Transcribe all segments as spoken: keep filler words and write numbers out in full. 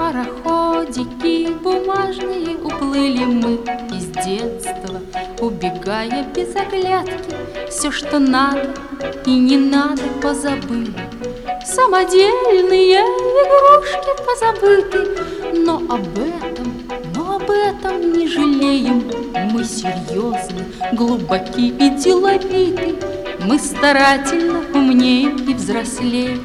Пароходики бумажные, уплыли мы из детства, убегая без оглядки. Все, что надо и не надо, позабыли. Самодельные игрушки позабыты, но об этом, но об этом не жалеем. Мы серьезны, глубоки и деловиты, мы старательно умнеем и взрослеем.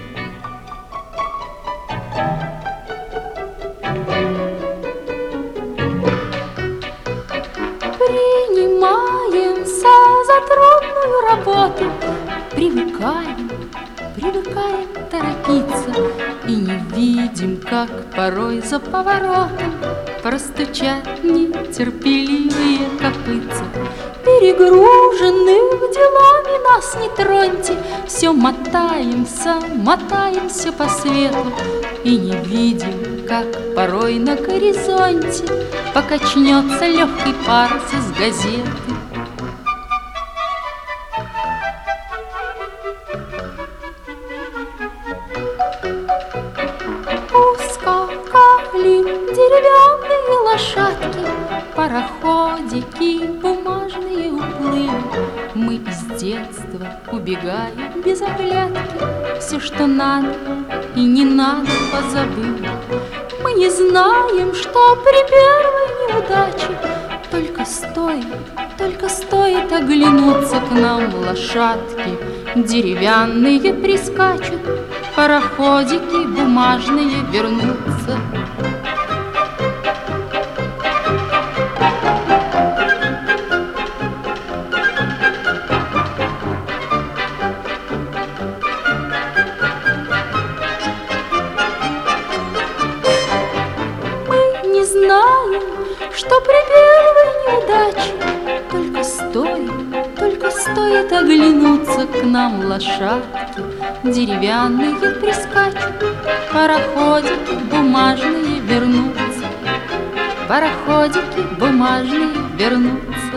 Принимаемся за трудную работу, привыкаем, привыкаем торопиться и не видим, как порой за поворотом простучат нетерпеливые копытца. Перегруженных делами нас не троньте, все мотаемся, мотаемся по свету и не видим, как порой на горизонте покачнется легкий парус из газеты. Ускакали деревянные лошадки, пароходики бумажные уплыли. Мы из детства убегаем без оглядки, все, что надо и не надо, позабыли. Мы не знаем, что при первой неудаче только стоит, только стоит оглянуться к нам лошадки деревянные прискачут, пароходики бумажные вернутся. Знаем, что при первой неудаче только стоит, только стоит оглянуться к нам лошадки деревянные прискачут, пароходики бумажные вернутся, пароходики бумажные вернутся.